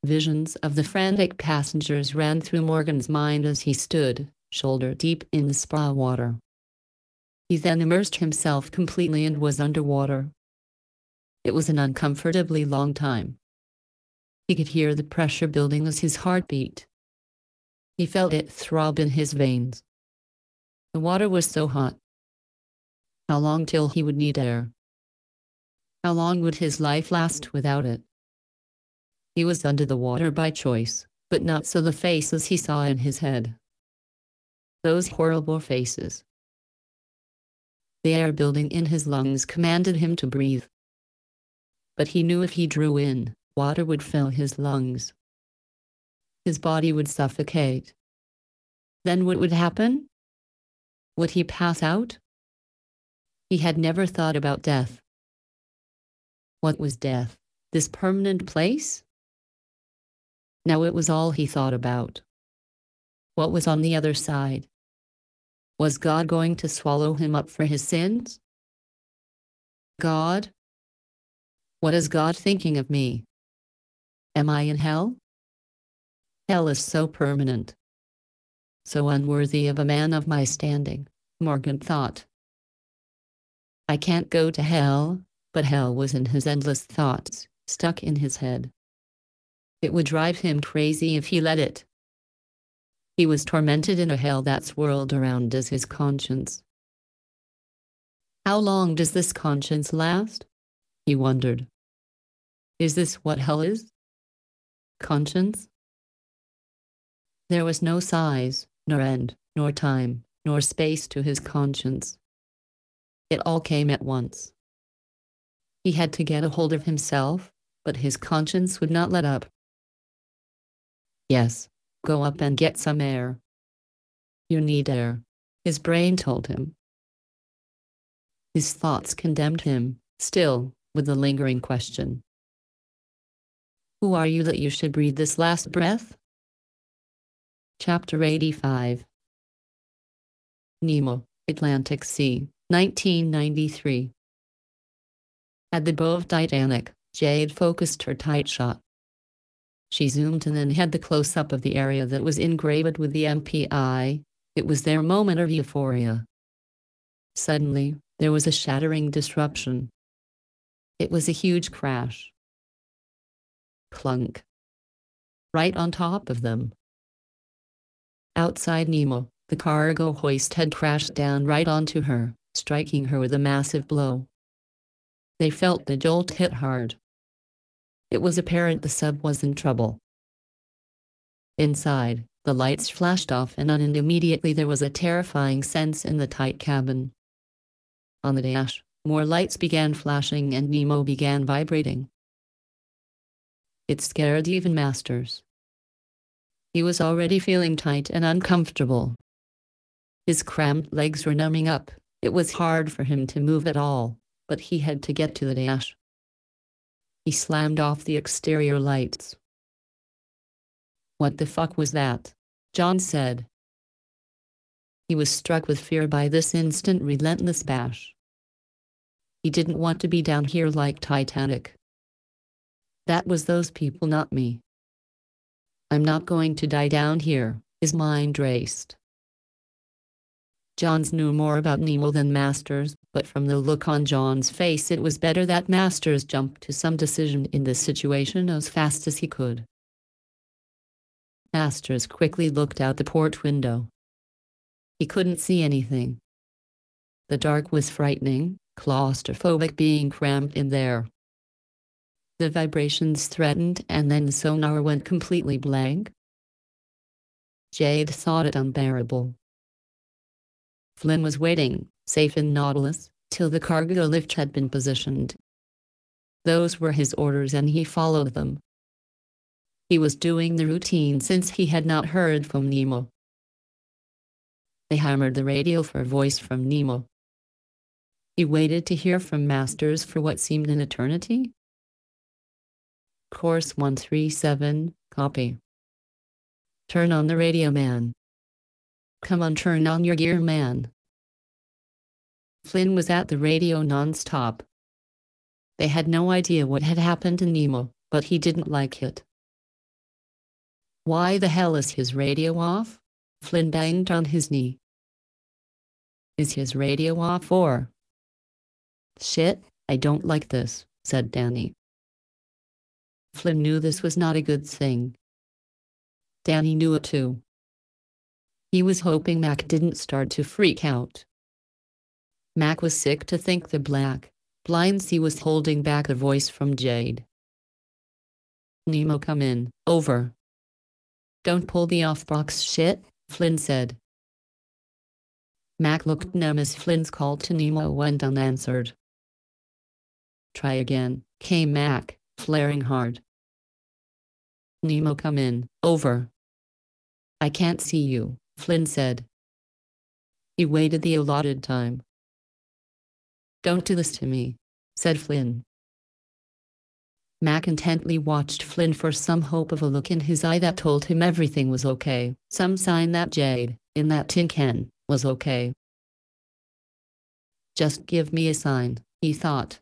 Visions of the frantic passengers ran through Morgan's mind as he stood, shoulder deep in the spa water. He then immersed himself completely and was underwater. It was an uncomfortably long time. He could hear the pressure building as his heart beat. He felt it throb in his veins. The water was so hot. How long till he would need air? How long would his life last without it? He was under the water by choice, but not so the faces he saw in his head. Those horrible faces. The air building in his lungs commanded him to breathe. But he knew if he drew in, water would fill his lungs. His body would suffocate. Then what would happen? Would he pass out? He had never thought about death. What was death? This permanent place? Now it was all he thought about. What was on the other side? Was God going to swallow him up for his sins? God? What is God thinking of me? Am I in hell? Hell is so permanent. So unworthy of a man of my standing, Morgan thought. I can't go to hell, but hell was in his endless thoughts, stuck in his head. It would drive him crazy if he let it. He was tormented in a hell that swirled around as his conscience. How long does this conscience last? He wondered. Is this what hell is? Conscience? There was no size, nor end, nor time, nor space to his conscience. It all came at once. He had to get a hold of himself, but his conscience would not let up. Yes, go up and get some air. You need air, his brain told him. His thoughts condemned him, still, with the lingering question. Who are you that you should breathe this last breath? Chapter 85. Nemo, Atlantic Sea, 1993. At the bow of Titanic, Jade focused her tight shot. She zoomed and then had the close-up of the area that was engraved with the MPI. It was their moment of euphoria. Suddenly, there was a shattering disruption. It was a huge crash. Clunk. Right on top of them. Outside Nemo, the cargo hoist had crashed down right onto her, striking her with a massive blow. They felt the jolt hit hard. It was apparent the sub was in trouble. Inside, the lights flashed off and on, and immediately there was a terrifying sense in the tight cabin. On the dash, more lights began flashing and Nemo began vibrating. It scared even Masters. He was already feeling tight and uncomfortable. His cramped legs were numbing up. It was hard for him to move at all, but he had to get to the dash. He slammed off the exterior lights. What the fuck was that? John said. He was struck with fear by this instant relentless bash. He didn't want to be down here like Titanic. That was those people, not me. I'm not going to die down here, his mind raced. Johns knew more about Nemo than Masters, but from the look on John's face it was better that Masters jumped to some decision in this situation as fast as he could. Masters quickly looked out the port window. He couldn't see anything. The dark was frightening, claustrophobic being cramped in there. The vibrations threatened and then the sonar went completely blank. Jade thought it unbearable. Flynn was waiting, safe in Nautilus, till the cargo lift had been positioned. Those were his orders and he followed them. He was doing the routine since he had not heard from Nemo. They hammered the radio for a voice from Nemo. He waited to hear from Masters for what seemed an eternity. Course 137, copy. Turn on the radio, man. Come on, turn on your gear, man. Flynn was at the radio non-stop. They had no idea what had happened to Nemo, but he didn't like it. Why the hell is his radio off? Flynn banged on his knee. Is his radio off or? Shit, I don't like this, said Danny. Flynn knew this was not a good thing. Danny knew it too. He was hoping Mac didn't start to freak out. Mac was sick to think the blind sea was holding back a voice from Jade. Nemo, come in. Over. Don't pull the off-box shit, Flynn said. Mac looked numb as Flynn's call to Nemo went unanswered. Try again, came Mac, flaring hard. Nemo, come in. Over. I can't see you, Flynn said. He waited the allotted time. Don't do this to me, said Flynn. Mac intently watched Flynn for some hope of a look in his eye that told him everything was okay, some sign that Jade, in that tin can, was okay. Just give me a sign, he thought.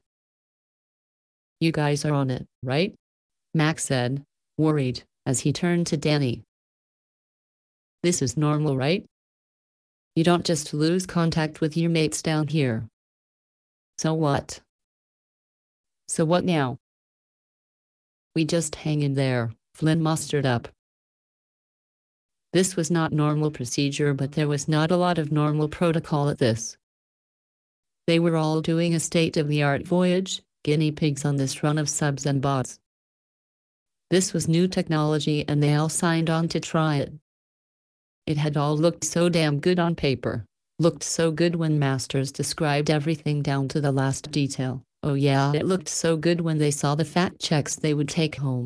You guys are on it, right? Mac said, worried, as he turned to Danny. This is normal, right? You don't just lose contact with your mates down here. So what? So what now? We just hang in there, Flynn mustered up. This was not normal procedure, but there was not a lot of normal protocol at this. They were all doing a state-of-the-art voyage, guinea pigs on this run of subs and bots. This was new technology and they all signed on to try it. It had all looked so damn good on paper, looked so good when Masters described everything down to the last detail. Oh yeah, it looked so good when they saw the fat checks they would take home.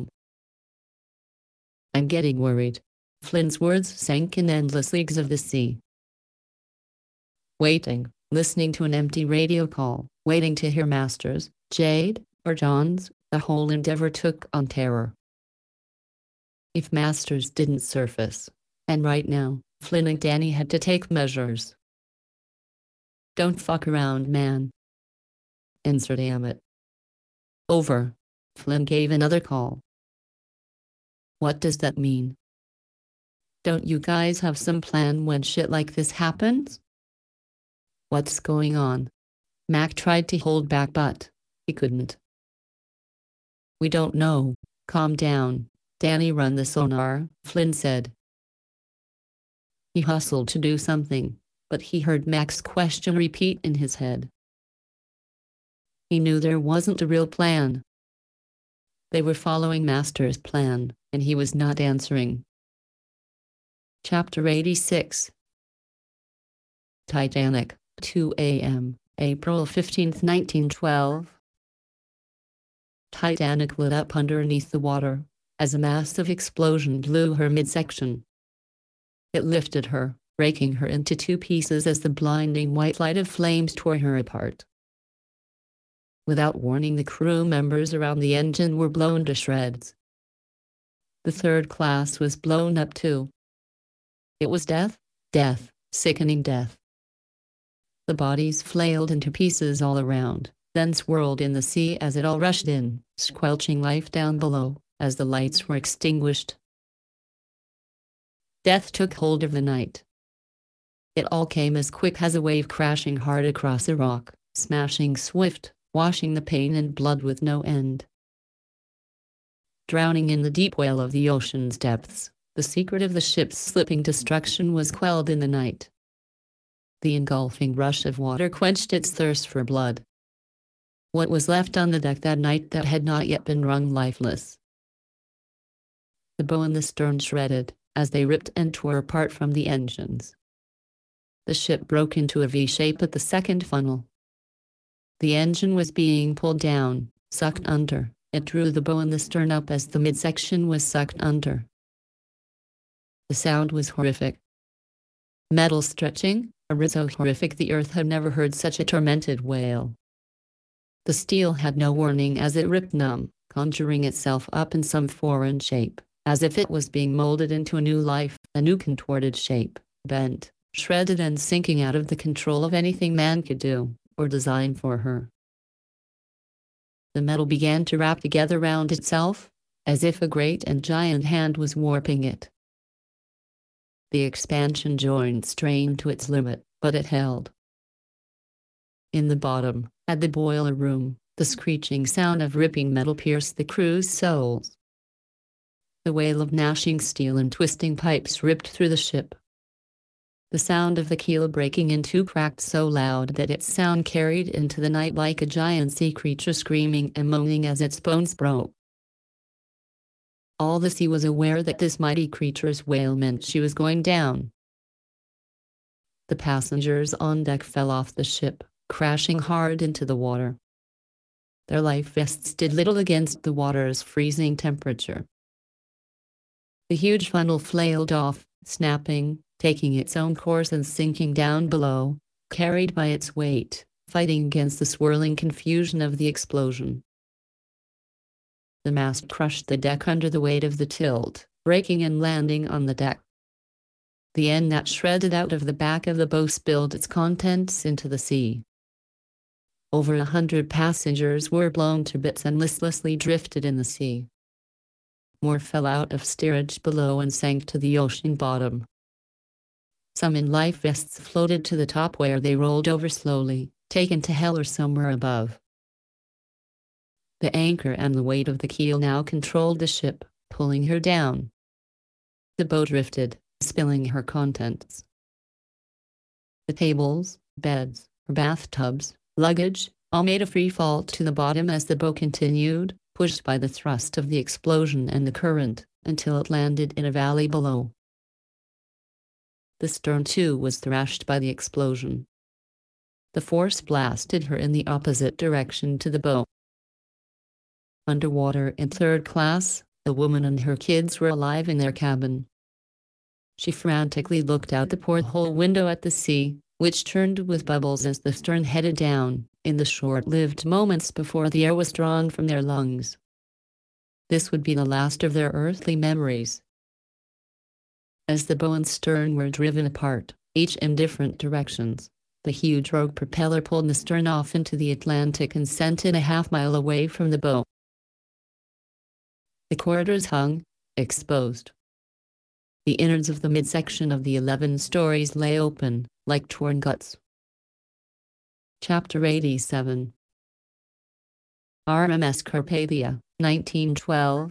I'm getting worried. Flynn's words sank in endless leagues of the sea. Waiting, listening to an empty radio call, waiting to hear Masters, Jade, or John's, the whole endeavor took on terror. If Masters didn't surface, and right now, Flynn and Danny had to take measures. Don't fuck around, man. Insert Amit. Over. Flynn gave another call. What does that mean? Don't you guys have some plan when shit like this happens? What's going on? Mac tried to hold back, but he couldn't. We don't know. Calm down. Danny, run the sonar, Flynn said. He hustled to do something, but he heard Mac's question repeat in his head. He knew there wasn't a real plan. They were following Master's plan, and he was not answering. Chapter 86 Titanic, 2 a.m., April 15, 1912. Titanic lit up underneath the water, as a massive explosion blew her midsection. It lifted her, breaking her into two pieces as the blinding white light of flames tore her apart. Without warning, the crew members around the engine were blown to shreds. The third class was blown up too. It was death, death, sickening death. The bodies flailed into pieces all around, then swirled in the sea as it all rushed in, squelching life down below, as the lights were extinguished. Death took hold of the night. It all came as quick as a wave crashing hard across a rock, smashing swift, washing the pain and blood with no end. Drowning in the deep well of the ocean's depths, the secret of the ship's slipping destruction was quelled in the night. The engulfing rush of water quenched its thirst for blood. What was left on the deck that night that had not yet been wrung lifeless? The bow and the stern shredded, as they ripped and tore apart from the engines. The ship broke into a V shape at the second funnel. The engine was being pulled down, sucked under. It drew the bow and the stern up as the midsection was sucked under. The sound was horrific. Metal stretching, so horrific the earth had never heard such a tormented wail. The steel had no warning as it ripped numb, conjuring itself up in some foreign shape, as if it was being molded into a new life, a new contorted shape, bent, shredded and sinking out of the control of anything man could do, or design for her. The metal began to wrap together round itself, as if a great and giant hand was warping it. The expansion joint strained to its limit, but it held. In the bottom, at the boiler room, the screeching sound of ripping metal pierced the crew's souls. The wail of gnashing steel and twisting pipes ripped through the ship. The sound of the keel breaking in two cracked so loud that its sound carried into the night like a giant sea creature screaming and moaning as its bones broke. All the sea was aware that this mighty creature's wail meant she was going down. The passengers on deck fell off the ship, crashing hard into the water. Their life vests did little against the water's freezing temperature. The huge funnel flailed off, snapping, taking its own course and sinking down below, carried by its weight, fighting against the swirling confusion of the explosion. The mast crushed the deck under the weight of the tilt, breaking and landing on the deck. The end that shredded out of the back of the boat spilled its contents into the sea. Over 100 passengers were blown to bits and listlessly drifted in the sea. More fell out of steerage below and sank to the ocean bottom. Some in life vests floated to the top where they rolled over slowly, taken to hell or somewhere above. The anchor and the weight of the keel now controlled the ship, pulling her down. The boat drifted, spilling her contents. The tables, beds, bathtubs, luggage, all made a free fall to the bottom as the boat continued, pushed by the thrust of the explosion and the current, until it landed in a valley below. The stern too was thrashed by the explosion. The force blasted her in the opposite direction to the boat. Underwater in third class, the woman and her kids were alive in their cabin. She frantically looked out the porthole window at the sea, which churned with bubbles as the stern headed down, in the short-lived moments before the air was drawn from their lungs. This would be the last of their earthly memories. As the bow and stern were driven apart, each in different directions, the huge rogue propeller pulled the stern off into the Atlantic and sent it a half-mile away from the bow. The quarters hung, exposed. The innards of the midsection of the 11 stories lay open, like torn guts. Chapter 87. RMS Carpathia, 1912.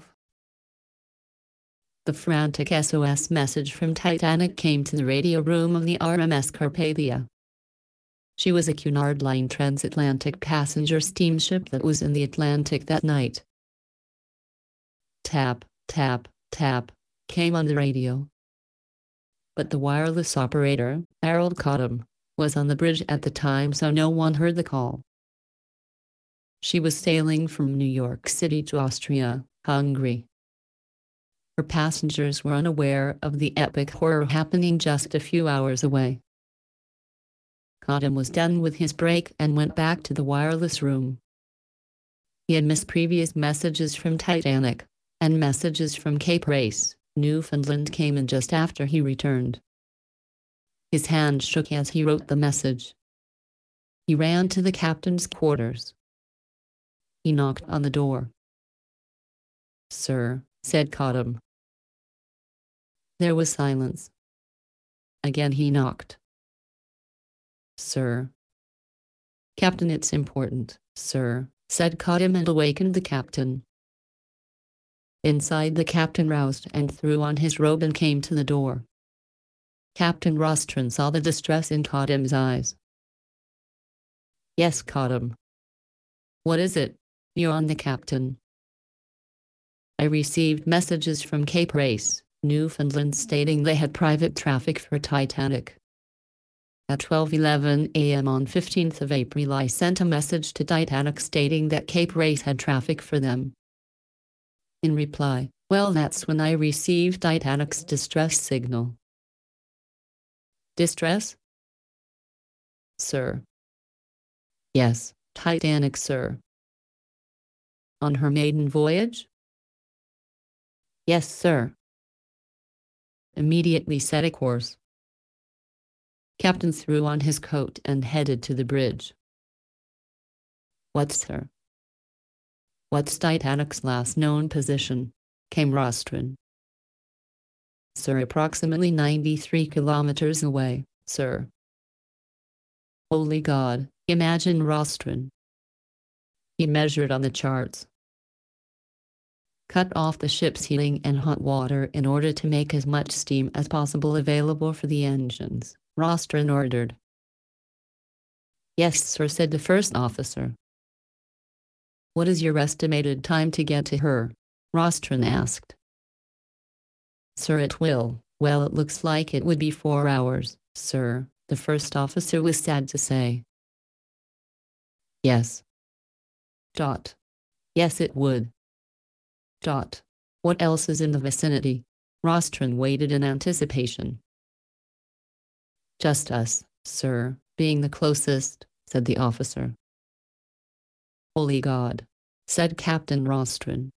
The frantic SOS message from Titanic came to the radio room of the RMS Carpathia. She was a Cunard Line transatlantic passenger steamship that was in the Atlantic that night. Tap, tap, tap, came on the radio. But the wireless operator, Harold Cottam, was on the bridge at the time, so no one heard the call. She was sailing from New York City to Austria, Hungary. Her passengers were unaware of the epic horror happening just a few hours away. Cottam was done with his break and went back to the wireless room. He had missed previous messages from Titanic, and messages from Cape Race, Newfoundland came in just after he returned. His hand shook as he wrote the message. He ran to the captain's quarters. He knocked on the door. "Sir," said Cottam. There was silence. Again he knocked. "Sir." "Captain, it's important, sir," said Cottam and awakened the captain. Inside, the captain roused and threw on his robe and came to the door. Captain Rostron saw the distress in Cottam's eyes. "Yes, Cottam." "What is it?" yawned the captain. "I received messages from Cape Race, Newfoundland, stating they had private traffic for Titanic. At 12:11 a.m. on 15th of April, I sent a message to Titanic stating that Cape Race had traffic for them. In reply, well, that's when I received Titanic's distress signal." "Distress?" "Sir." "Yes, Titanic, sir." "On her maiden voyage?" "Yes, sir." "Immediately set a course." Captain threw on his coat and headed to the bridge. "What, sir?" "What's Titanic's last known position?" came Rostron. Sir, approximately 93 kilometers away, sir. Holy God, imagine Rostron. He measured on the charts. Cut off the ship's heating and hot water in order to make as much steam as possible available for the engines, Rostron ordered. Yes, sir, said the first officer. What is your estimated time to get to her? Rostron asked. Sir, it looks like it would be 4 hours, sir, the first officer was sad to say. Yes. Yes, it would. What else is in the vicinity? Rostron waited in anticipation. Just us, sir, being the closest, said the officer. Holy God, said Captain Rostron.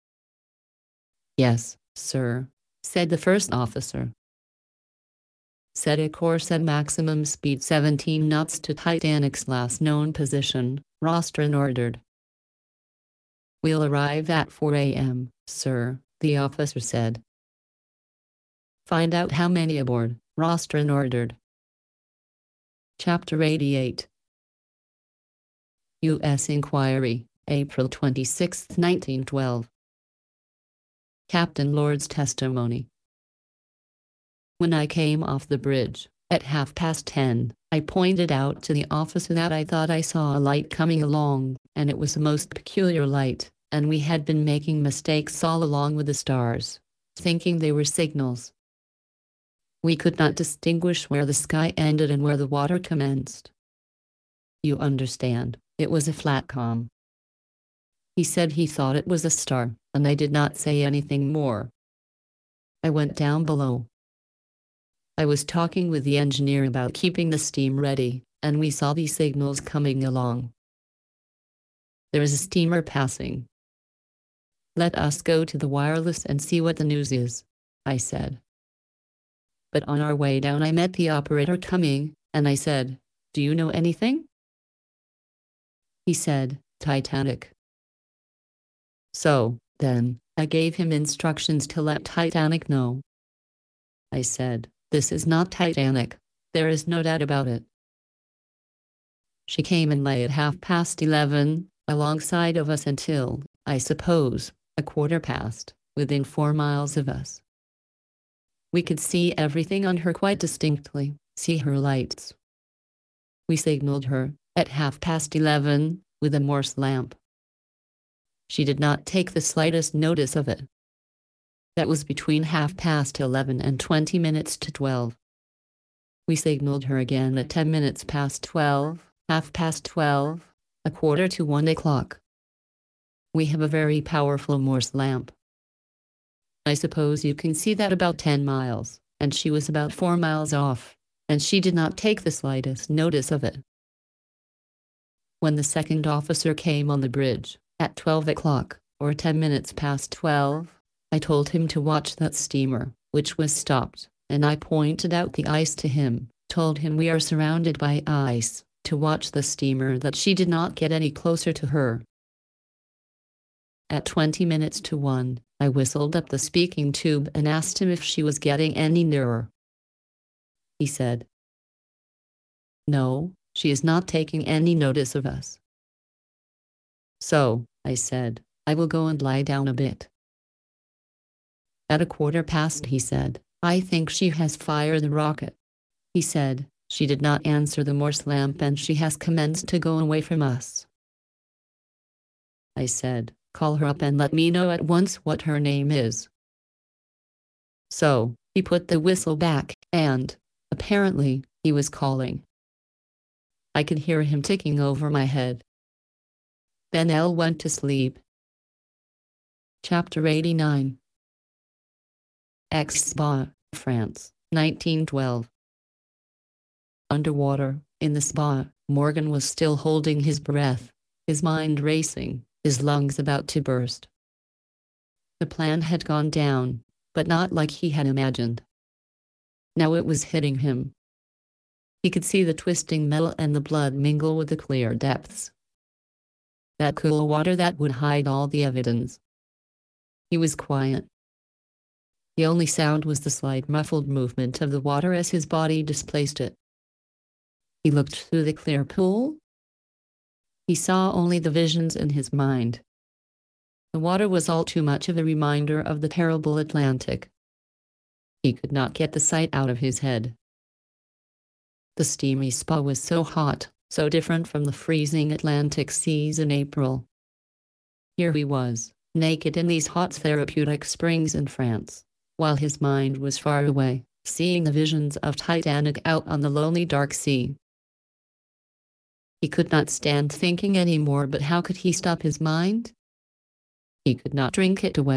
Yes, sir, said the first officer. Set a course at maximum speed 17 knots to Titanic's last known position, Rostron ordered. We'll arrive at 4 a.m., sir, the officer said. Find out how many aboard, Rostron ordered. Chapter 88. U.S. Inquiry, April 26, 1912. Captain Lord's testimony. When I came off the bridge, at 10:30, I pointed out to the officer that I thought I saw a light coming along, and it was a most peculiar light, and we had been making mistakes all along with the stars, thinking they were signals. We could not distinguish where the sky ended and where the water commenced. You understand, it was a flat calm. He said he thought it was a star, and I did not say anything more. I went down below. I was talking with the engineer about keeping the steam ready, and we saw these signals coming along. There is a steamer passing. Let us go to the wireless and see what the news is, I said. But on our way down I met the operator coming, and I said, do you know anything? He said, Titanic. So, then, I gave him instructions to let Titanic know. I said, this is not Titanic, there is no doubt about it. She came and lay at 11:30, alongside of us until, I suppose, 15:15, within 4 miles of us. We could see everything on her quite distinctly, see her lights. We signaled her, at 11:30, with a Morse lamp. She did not take the slightest notice of it. That was between 11:30 and 20 minutes to 12. We signaled her again at 10 minutes past 12, 12:30, 1:45 o'clock. We have a very powerful Morse lamp. I suppose you can see that about 10 miles, and she was about 4 miles off, and she did not take the slightest notice of it. When the second officer came on the bridge, at 12 o'clock, or 10 minutes past 12, I told him to watch that steamer, which was stopped, and I pointed out the ice to him, told him we are surrounded by ice, to watch the steamer that she did not get any closer to her. At 20 minutes to 1, I whistled up the speaking tube and asked him if she was getting any nearer. He said, no, she is not taking any notice of us. So, I said, I will go and lie down a bit. At 15:15, he said, I think she has fired the rocket. He said, she did not answer the Morse lamp and she has commenced to go away from us. I said, call her up and let me know at once what her name is. So, he put the whistle back, and, apparently, he was calling. I could hear him ticking over my head. Then Elle went to sleep. Chapter 89. Aix-Spa, France, 1912. Underwater, in the spa, Morgan was still holding his breath, his mind racing, his lungs about to burst. The plan had gone down, but not like he had imagined. Now it was hitting him. He could see the twisting metal and the blood mingle with the clear depths. That cool water that would hide all the evidence. He was quiet. The only sound was the slight muffled movement of the water as his body displaced it. He looked through the clear pool. He saw only the visions in his mind. The water was all too much of a reminder of the terrible Atlantic. He could not get the sight out of his head. The steamy spa was so hot, so different from the freezing Atlantic seas in April. Here he was, naked in these hot therapeutic springs in France, while his mind was far away, seeing the visions of Titanic out on the lonely dark sea. He could not stand thinking anymore, but how could he stop his mind? He could not drink it away.